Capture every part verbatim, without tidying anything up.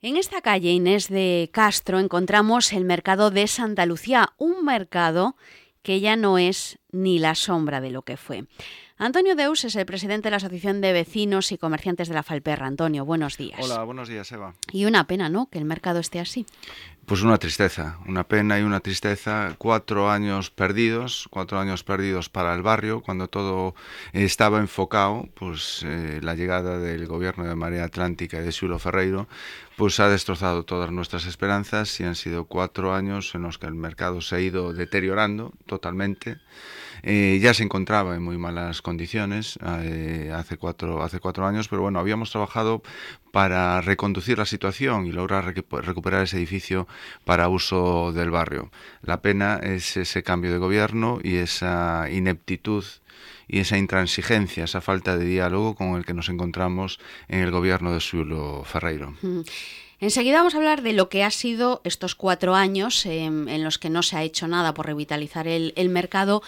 En esta calle Inés de Castro encontramos el mercado de Santa Lucía, un mercado que ya no es ni la sombra de lo que fue. Antonio Deus es el presidente de la Asociación de Vecinos y Comerciantes de la Falperra. Antonio, buenos días. Hola, buenos días, Eva. Y una pena, ¿no?, que el mercado esté así. Pues una tristeza, una pena y una tristeza. Cuatro años perdidos, cuatro años perdidos para el barrio, cuando todo estaba enfocado, pues eh, la llegada del gobierno de Marea Atlántica y de Xulo Ferreiro, pues ha destrozado todas nuestras esperanzas y han sido cuatro años en los que el mercado se ha ido deteriorando totalmente. Eh, ya se encontraba en muy malas condiciones eh, hace cuatro hace cuatro años, pero bueno, habíamos trabajado para reconducir la situación y lograr recu- recuperar ese edificio para uso del barrio. La pena es ese cambio de gobierno y esa ineptitud y esa intransigencia, esa falta de diálogo con el que nos encontramos en el gobierno de Xulo Ferreiro. Mm. Enseguida vamos a hablar de lo que ha sido estos cuatro años eh, en los que no se ha hecho nada por revitalizar el, el mercado,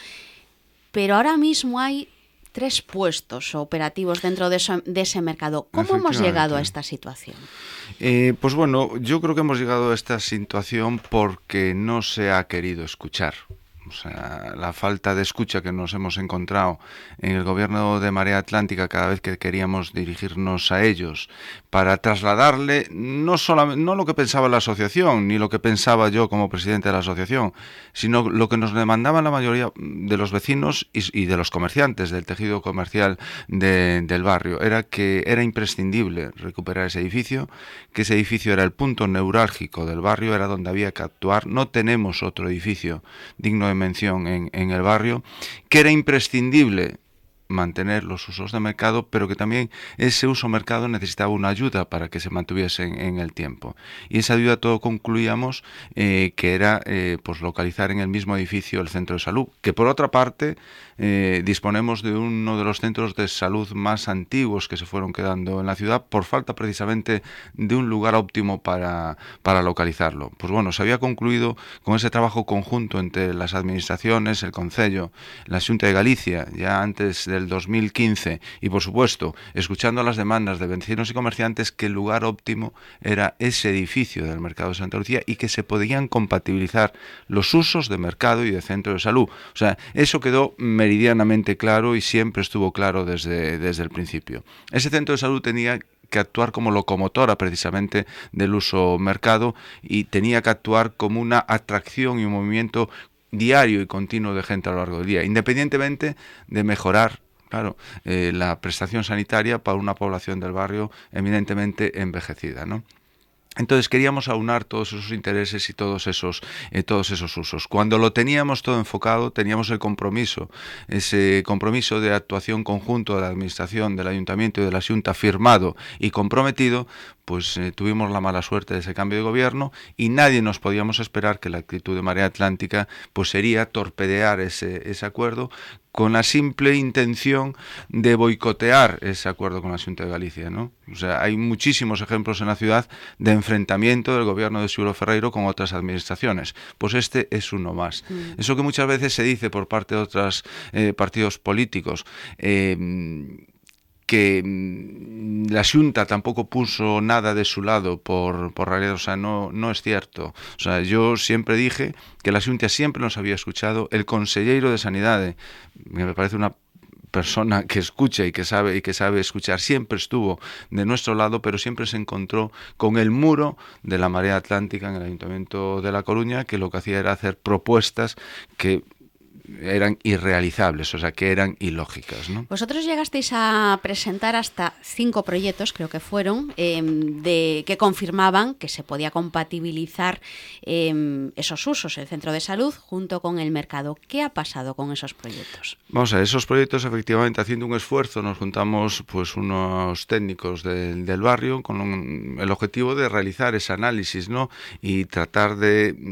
pero ahora mismo hay tres puestos operativos dentro de, eso, de ese mercado. ¿Cómo hemos llegado a esta situación? Eh, pues bueno, yo creo que hemos llegado a esta situación porque no se ha querido escuchar. O sea, la falta de escucha que nos hemos encontrado en el gobierno de Marea Atlántica cada vez que queríamos dirigirnos a ellos para trasladarle no solamente no lo que pensaba la asociación ni lo que pensaba yo como presidente de la asociación, sino lo que nos demandaban la mayoría de los vecinos y, y de los comerciantes del tejido comercial de, del barrio. Era que era imprescindible recuperar ese edificio, que ese edificio era el punto neurálgico del barrio, era donde había que actuar. No tenemos otro edificio digno de mención en, en el barrio, que era imprescindible mantener los usos de mercado, pero que también ese uso mercado necesitaba una ayuda para que se mantuviese en, en el tiempo. Y esa ayuda todo concluíamos eh, que era eh, pues localizar en el mismo edificio el centro de salud, que por otra parte eh, disponemos de uno de los centros de salud más antiguos que se fueron quedando en la ciudad por falta precisamente de un lugar óptimo para, para localizarlo. Pues bueno, se había concluido con ese trabajo conjunto entre las administraciones, el Concello, la Xunta de Galicia, ya antes de del dos mil quince y por supuesto escuchando las demandas de vecinos y comerciantes, que el lugar óptimo era ese edificio del mercado de Santa Lucía y que se podían compatibilizar los usos de mercado y de centro de salud. O sea, eso quedó meridianamente claro y siempre estuvo claro desde, desde el principio. Ese centro de salud tenía que actuar como locomotora precisamente del uso mercado y tenía que actuar como una atracción y un movimiento diario y continuo de gente a lo largo del día, independientemente de mejorar Claro, eh, la prestación sanitaria para una población del barrio eminentemente envejecida, ¿no? Entonces queríamos aunar todos esos intereses y todos esos, eh, todos esos usos. Cuando lo teníamos todo enfocado, teníamos el compromiso, ese compromiso de actuación conjunto de la Administración, del Ayuntamiento y de la Xunta firmado y comprometido, pues eh, tuvimos la mala suerte de ese cambio de gobierno y nadie nos podíamos esperar que la actitud de Marea Atlántica pues sería torpedear ese, ese acuerdo con la simple intención de boicotear ese acuerdo con la Xunta de Galicia, ¿no? O sea, hay muchísimos ejemplos en la ciudad de enfrentamiento del gobierno de Xulo Ferreiro con otras administraciones. Pues este es uno más. Mm. Eso que muchas veces se dice por parte de otros eh, partidos políticos, eh, que la Xunta tampoco puso nada de su lado por, por realidad, o sea, no, no es cierto. O sea, yo siempre dije que la Xunta siempre nos había escuchado. El conselleiro de Sanidade, me parece una persona que escucha y que sabe y que sabe escuchar, siempre estuvo de nuestro lado, pero siempre se encontró con el muro de la Marea Atlántica en el Ayuntamiento de La Coruña, que lo que hacía era hacer propuestas que eran irrealizables, o sea, que eran ilógicas, ¿no? Vosotros llegasteis a presentar hasta cinco proyectos, creo que fueron, eh, de que confirmaban que se podía compatibilizar eh, esos usos, el centro de salud, junto con el mercado. ¿Qué ha pasado con esos proyectos? Vamos a ver, esos proyectos, efectivamente, haciendo un esfuerzo, nos juntamos pues unos técnicos de, del barrio con un, el objetivo de realizar ese análisis, ¿no? Y tratar de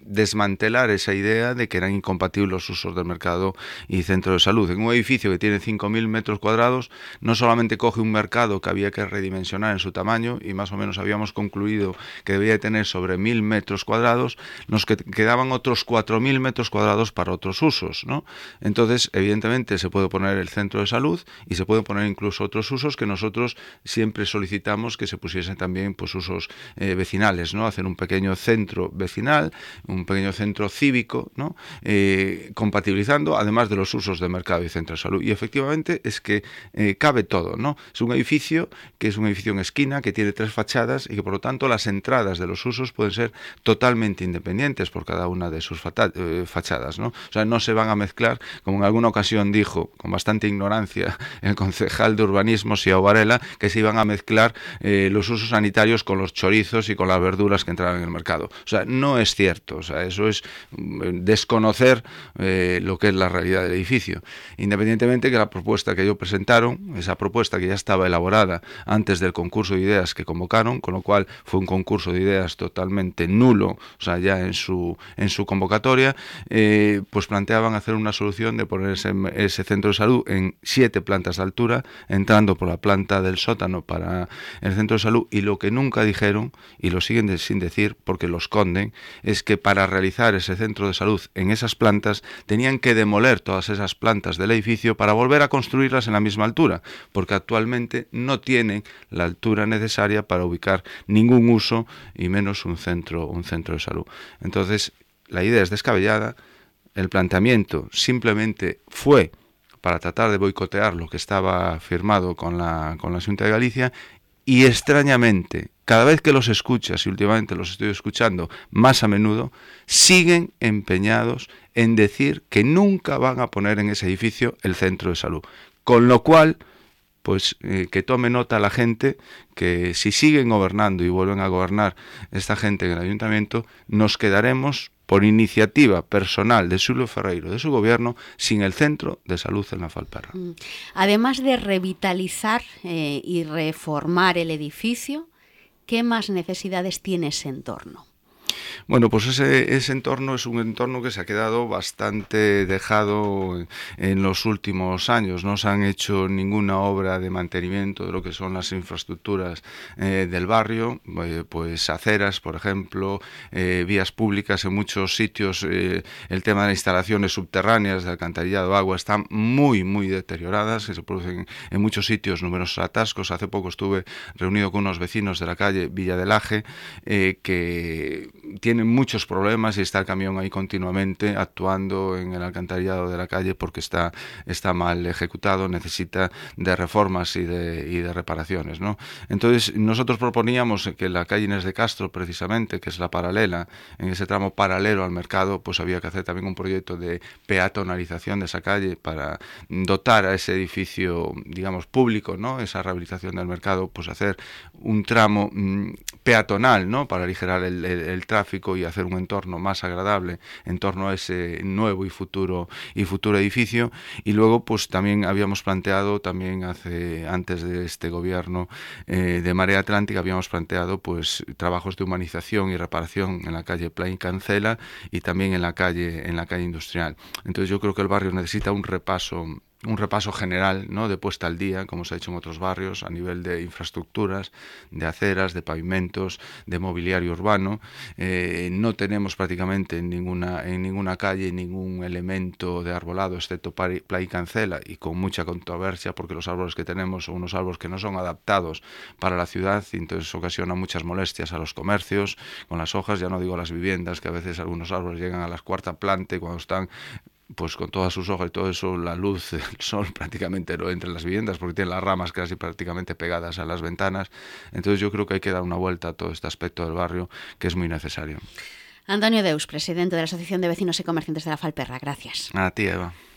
desmantelar esa idea de que eran incompatibles los usos del mercado y centro de salud. En un edificio que tiene cinco mil metros cuadrados, no solamente coge un mercado que había que redimensionar en su tamaño, y más o menos habíamos concluido que debía tener sobre mil metros cuadrados, nos quedaban otros cuatro mil metros cuadrados para otros usos, ¿no? Entonces, evidentemente, se puede poner el centro de salud y se puede poner incluso otros usos que nosotros siempre solicitamos que se pusiesen también, pues, usos eh, vecinales, ¿no? Hacer un pequeño centro vecinal, un pequeño centro cívico, ¿no? Eh, compatibilizando, además de los usos de mercado y centro de salud. Y efectivamente es que eh, cabe todo, ¿no? Es un edificio que es un edificio en esquina, que tiene tres fachadas y que por lo tanto las entradas de los usos pueden ser totalmente independientes por cada una de sus eh, fachadas, ¿no? O sea, no se van a mezclar, como en alguna ocasión dijo, con bastante ignorancia, el concejal de urbanismo, Xiao Varela, que se iban a mezclar eh, los usos sanitarios con los chorizos y con las verduras que entraban en el mercado. O sea, no es cierto. O sea, eso es desconocer eh, lo que es la realidad del edificio. Independientemente que la propuesta que ellos presentaron, esa propuesta que ya estaba elaborada antes del concurso de ideas que convocaron, con lo cual fue un concurso de ideas totalmente nulo, o sea, ya en su, en su convocatoria, eh, pues planteaban hacer una solución de poner ese, ese centro de salud en siete plantas de altura, entrando por la planta del sótano para el centro de salud, y lo que nunca dijeron, y lo siguen de, sin decir porque lo esconden, es que para realizar ese centro de salud en esas plantas tenían que demoler todas esas plantas del edificio para volver a construirlas en la misma altura, porque actualmente no tienen la altura necesaria para ubicar ningún uso y menos un centro, un centro de salud. Entonces, la idea es descabellada, el planteamiento simplemente fue para tratar de boicotear lo que estaba firmado con la, con la Xunta de Galicia, y extrañamente, cada vez que los escuchas, y últimamente los estoy escuchando más a menudo, siguen empeñados en decir que nunca van a poner en ese edificio el centro de salud. Con lo cual, pues eh, que tome nota la gente que si siguen gobernando y vuelven a gobernar esta gente en el ayuntamiento, nos quedaremos por iniciativa personal de Xulio Ferreiro, de su gobierno, sin el centro de salud en la Falperra. Además de revitalizar eh, y reformar el edificio, ¿qué más necesidades tiene ese entorno? Bueno, pues ese, ese entorno es un entorno que se ha quedado bastante dejado en los últimos años. No se han hecho ninguna obra de mantenimiento de lo que son las infraestructuras eh, del barrio, eh, pues aceras, por ejemplo, eh, vías públicas en muchos sitios. Eh, el tema de las instalaciones subterráneas de alcantarillado de agua están muy, muy deterioradas, que se producen en muchos sitios numerosos atascos. Hace poco estuve reunido con unos vecinos de la calle Villa del Aje, eh, que tienen muchos problemas y está el camión ahí continuamente actuando en el alcantarillado de la calle porque está, está mal ejecutado, necesita de reformas y de, y de reparaciones, ¿no? Entonces nosotros proponíamos que la calle Inés de Castro, precisamente, que es la paralela, en ese tramo paralelo al mercado, pues había que hacer también un proyecto de peatonalización de esa calle para dotar a ese edificio, digamos, público, ¿no? Esa rehabilitación del mercado, pues hacer un tramo mmm, peatonal, ¿no? Para aligerar el, el, el tráfico y hacer un entorno más agradable en torno a ese nuevo y futuro y futuro edificio. Y luego pues también habíamos planteado, también hace antes de este gobierno eh, de Marea Atlántica, habíamos planteado pues trabajos de humanización y reparación en la calle Plain Cancela y también en la calle en la calle Industrial. Entonces yo creo que el barrio necesita un repaso un repaso general, ¿no?, de puesta al día, como se ha hecho en otros barrios, a nivel de infraestructuras, de aceras, de pavimentos, de mobiliario urbano. Eh, no tenemos prácticamente en ninguna, en ninguna calle ningún elemento de arbolado, excepto Playa Cancela, y con mucha controversia, porque los árboles que tenemos son unos árboles que no son adaptados para la ciudad, y entonces ocasiona muchas molestias a los comercios, con las hojas, ya no digo las viviendas, que a veces algunos árboles llegan a la cuarta planta y cuando están pues con todas sus hojas y todo eso, la luz del sol prácticamente no entra en las viviendas porque tienen las ramas casi prácticamente pegadas a las ventanas. Entonces yo creo que hay que dar una vuelta a todo este aspecto del barrio que es muy necesario. Antonio Deus, presidente de la Asociación de Vecinos y Comerciantes de la Falperra, gracias. A ti, Eva.